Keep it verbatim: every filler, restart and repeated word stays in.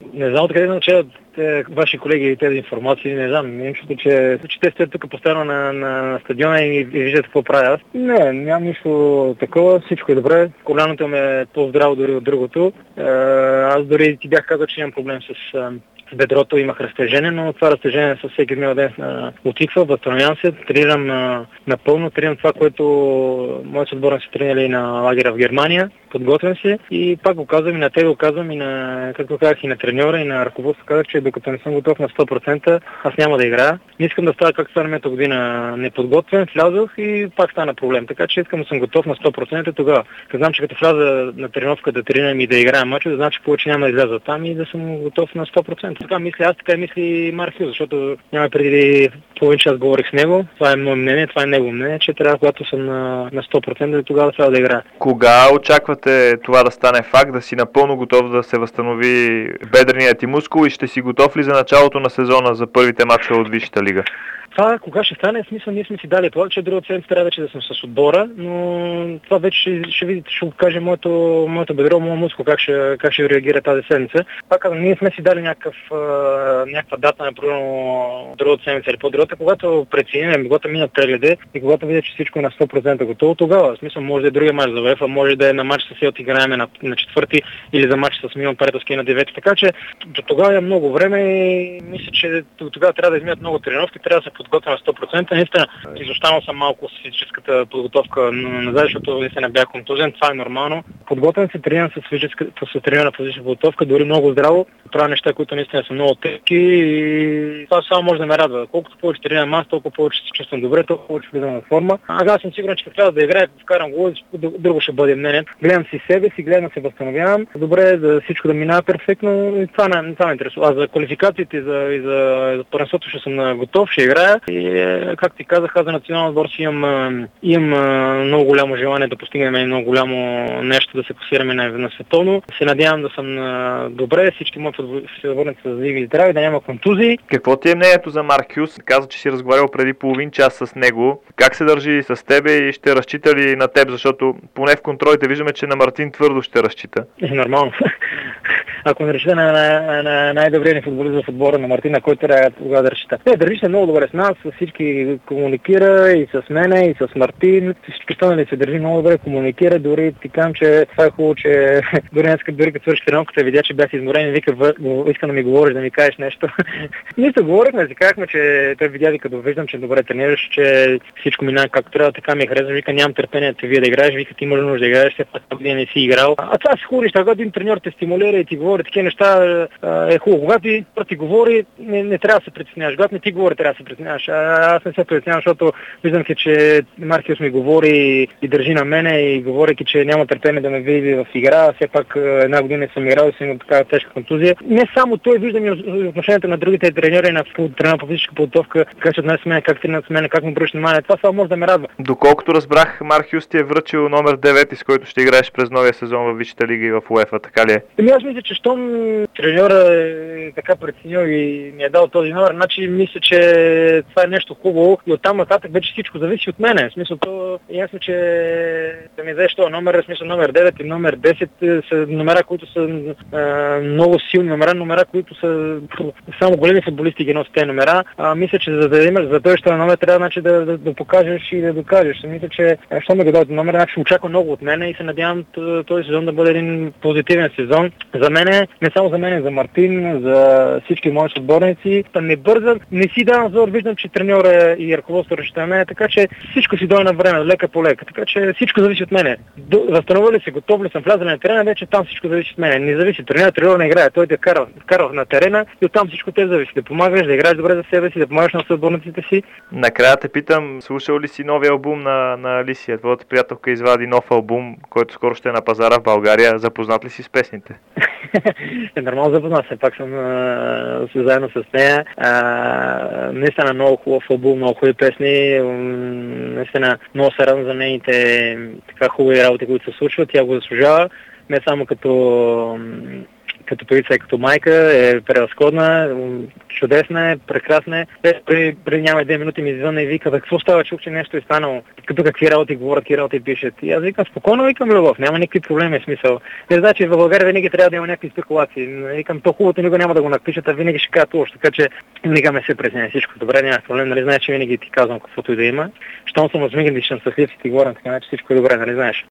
Не знам откъде научават ваши колеги тези информации, не знам. Имам чувство, че, че те стоят тук постоянно на, на стадиона и, и виждат какво правят. Не, нямам нищо такова, всичко е добре. Коляното ме е по-здраво дори от другото. Аз дори ти бях казал, че нямам проблем с... с бедрото, имах разтежение, но това разтежение със всеки дневен ден отиква, възстановявам се, тренирам напълно, тренирам това, което моите отборници са тренирали на лагера в Германия, подготвям се и пак го казвам и на тебе, го казвам и на, както казах, и на треньора, и на ръководството, казах, че докато не съм готов на сто процента, аз няма да играя. Не искам да става както стана миналата година неподготвен, влязох и пак стана проблем. Така че искам да съм готов на сто процента тогава. Знам, че като вляза на тренировка да тренирам и да играя мачове, да знам, че повече няма да изляза там и да съм готов на сто процента. Така мисля аз, така и мисли Марк Хюс, защото няма преди половин час говорих с него. Това е мое мнение, това е негово мнение, че трябва, когато съм на, на сто процента, тогава трябва да играя. Кога очаквате това да стане факт, да си напълно готов да се възстанови бедреният ти мускул и ще си готов ли за началото на сезона за първите мачове от Висшата лига? Това кога ще стане, в смисъл ние сме си дали това, че другата седмица трябва вече да съм с отбора, но това вече ще, ще видите, ще покаже моето, моето бедро, моят мускул, как ще, как ще реагира тази седмица. Пак казвам, ние сме си дали някакъв, някаква дата, например, другата седмица или по-другата, когато преценим, когато минат прегледи и когато видя, че всичко е на сто процента готово, тогава, в смисъл, може да е другия мач за УЕФА, може да е на мач с Селтик играем на, на четвърти или за мач с Милан приятелски на девети, така че до тогава е много време и мисля, че до тогава трябва да изминат много тренировки, трябва да се подготвя на сто процента. Наистина, изостанал съм малко с физическата подготовка назад, защото наистина бях контузен. Това е нормално. Подготвен се, тренирам с физическата, с тренирана физическа подготовка, дори много здраво. Правя неща, които наистина са много тежки и това само може да ме радва. Колкото повече тренирам аз, толкова повече се чувствам добре, толкова повече влизам на форма. Ага, аз съм сигурен, че трябва да играя, вкарам гол, друго ще бъде мнението. Гледам си себе си, гледам да се възстановявам. Добре е да всичко да минава перфектно и това не, това ме интересува. А за квалификациите и за, и за, за първенството ще съм готов, ще играя. И, както ти казах, аз за национален отбор си имам, имам много голямо желание да постигнем много голямо нещо, да се класираме на, на световно. Се надявам да съм добре, всички мои футболисти са живи и здрави, да няма контузии. Какво ти е мнението за Марк Хюс? Каза, че си разговарял преди половин час с него. Как се държи с тебе и ще разчита ли на теб? Защото поне в контролите виждаме, че на Мартин твърдо ще разчита. Е, нормално. Ако не разчита на, на, на най-добрия ни футболист в отбора на Мартин, на който трябва тогава да разчита. Не, държи се много добре с нас, с всички комуникира и с мене, и с Мартин. Всички останали се държи много добре, комуникира. Дори ти казвам, че това е хубаво, че дори днес, дори като свърши тренировката, видя, че бях изморен и вика, иска да ми говориш, да ми кажеш нещо. Ние се говорихме, си казахме, че той видя, вика, да виждам, че добре тренираш, че всичко минава както трябва, така ми е харесва. Вика, нямам търпение да вие да играеш, вика, ти може нужда да играеш, все пак година не си играл. А това си хубаво, когато един треньор те стимулира и ти говори такива неща, е хубаво. Когато ти, ти говори, не, не трябва да се притесняваш. Когато не ти говори, трябва да се притесняваш. Аз не се притеснявам, защото виждам, че Марк Хюс ми говори и държи на мене и говорейки, че няма търпение да ме види в игра. Все пак една година съм играл и съм имал такава тежка контузия. Не само той, виждам и отношението на другите треньори на тренера по физическа подготовка, как ще отнесе с мен, как тренират с мен, как му обръща внимание. Това само може да ме радва. Доколкото разбрах, Марк Хюс ти е връчил номер девет, с който ще играеш през новия сезон в Висшата лига и в УЕФА, така ли е? Ами аз мисля, че щом треньора е така преценил и ми е дал този номер, значи мисля, че това е нещо хубаво и оттам нататък вече всичко зависи от мене. В смисъл, то е ясно, че да ми дадеш този номер, в смисъл номер девет и номер десет са номера, които са а, много силни номера, номера, които са само големи футболисти ги носят тези номера. А, мисля, че за да имаш за този номер трябва значи, да, да, да покажеш и да докажеш. Мисля, че що ме дадат номер, значи очаква много от мене и се надявам този сезон да бъде един позитивен сезон. За мене, не само за мен, за Мартин, за всички мои отборници. Не бързам, не си давам зор, виждам, че треньора и ръководство разчита на мен, така че всичко си дойде на време, лека по лека. Така че всичко зависи от мене. Възстановя ли се, готов ли съм, вляза на терена, вече там всичко зависи от мене. Не зависи, треньора, треньора не играе, той да кара, кара на терена и оттам всичко те зависи. Да помагаш, да играеш добре за себе си, да помагаш на съотборниците си. Накрая те питам, слушал ли си новия албум на, на Алисия? Твоята приятелка извади нов албум, който скоро ще е на пазара в България. Запознат ли си с песните? Е нормално запознат, все пак съм а, заедно с нея. А, наистина много хубав албум, много хубави песни. Наистина много се радвам за нейните така хубави работи, които се случват. Тя го заслужава. Не само като като певица и като майка е превъзходна, чудесна е, прекрасна е. Преди, преди няма две минути ми извънна и вика, какво става, чух, че нещо е станало. Като какви работи говорят, какви работи пишат. И аз викам, спокойно викам, любов, няма никакви проблеми, в смисъл. Не значи в България винаги трябва да има някакви спекулации. Викам, то хубавото никога няма да го напишат, а винаги ще кажат лошо. Така че винаги ме се пресня всичко добре, няма проблем, нали знаеш, че винаги ти казвам каквото и да има. Щом съм осмигнат и съм щастлив и ти говоря така, че всичко е добре, нали знаеш.